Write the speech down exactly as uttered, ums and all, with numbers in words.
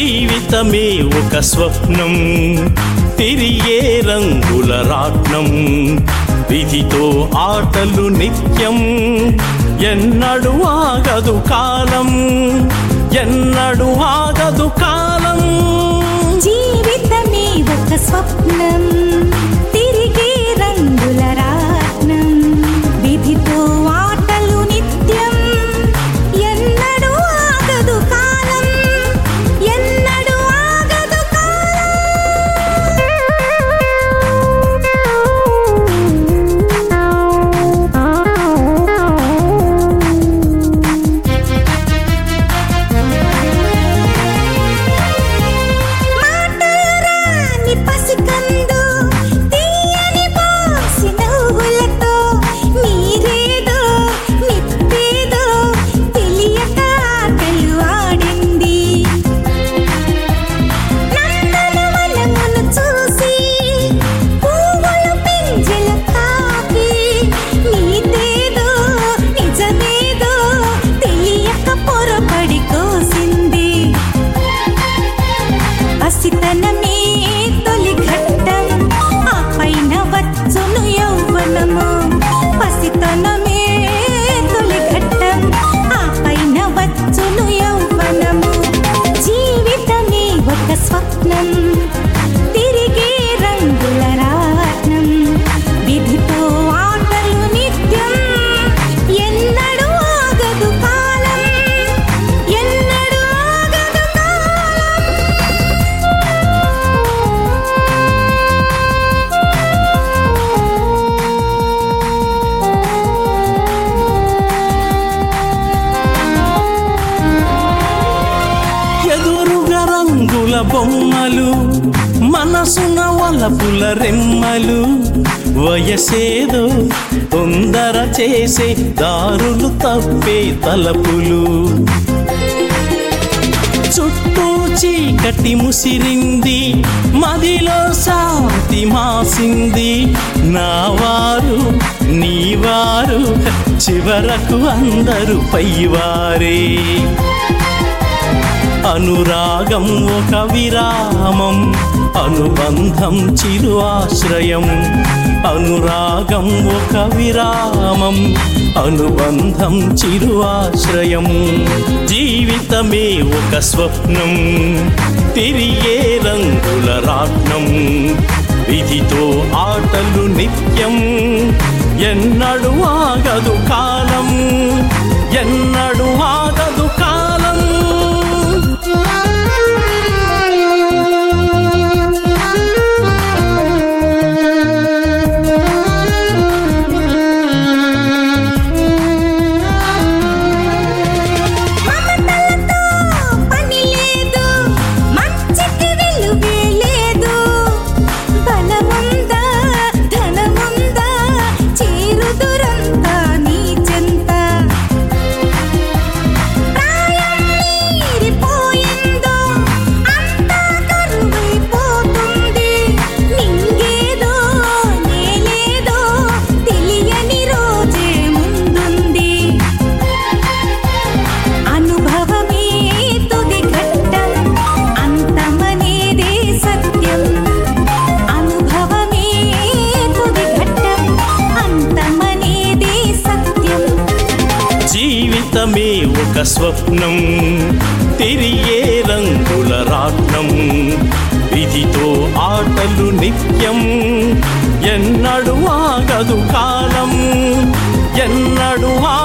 జీవితమే ఒక స్వప్నం, తిరిగే రంగుల రాట్నం, విధితో ఆటలు నిత్యం, ఎన్నడు ఆగదు కాలం, ఎన్నడు ఆగదు కాలం. జీవితమే ఒక స్వప్నం, తిరిగే రంగుల రాట్నం, విధితో ఆటలు నిత్యం, ఎన్నడు ఆగదు కాలం, ఎన్నడు ఆగదు మాటరాని పసికందు తీయని పోసి నవ్వులతో నీరేదో నిప్పేదో తెలియక ఆటలు ఆడింది. నందనవనమును చూసి పువ్వులు పింజలు తాకి నీతేదో నిజమేదో తెలియక పొరపడి కోసింది. పసితనమే తొలి ఘట్టం, ఆ పైన వచ్చును యౌవనము. పసితనమే తొలి ఘట్టం, ఆ పైన వచ్చును యౌవనము. జీవితమే ఒక స్వప్నం, తిరిగే రంగుల రాట్నం, విధితో ఆటలు నిత్యం, ఎన్నడు ఆగదు కాలం, ఎన్నడు ఆగదు కాలం. ఎదురుగా రంగుల బొమ్మలు, మనసున వలపుల రెమ్మలు, వయసేదో తొందర చేసే దారులు తప్పే తలపులు. చుట్టూ చీకటి ముసిరింది, మదిలో శాంతి మాసింది. నావారు నీవారు చివరకు అందరూ పైవారే. అనురాగం ఒక విరామం, అనుబంధం చిరు ఆశ్రయం. అనురాగం ఒక విరామం, అనుబంధం చిరు ఆశ్రయం. జీవితమే ఒక స్వప్నం, తిరిగే రంగుల రాట్నం, విధితో ఆటలు నిత్యం, ఎన్నడు ఆగదు కాలం, ఎన్నడు ఆగదు కాలం. మమతలతో పని లేదు, మంచికి విలువే లేదు. బలముందా ధనముందా చేరుదురంతా నీ చెంత. ప్రాయం మీరిపోయిందో అంతా కరువైపోతుంది. నింగేదో నేలేదో తెలియని రోజే ముందుంది. అనుభవమే తుది ఘట్టం, అంతమనేదే సత్యం. అనుభవమే తుది ఘట్టం, అంతమనేదే సత్యం. జీవితమే ఒక స్వప్నం, తిరిగే రంగుల రాట్నం, విధితో ఆటలు నిత్యం, ఎన్నడు ఆగదు కాలం, ఎన్నడు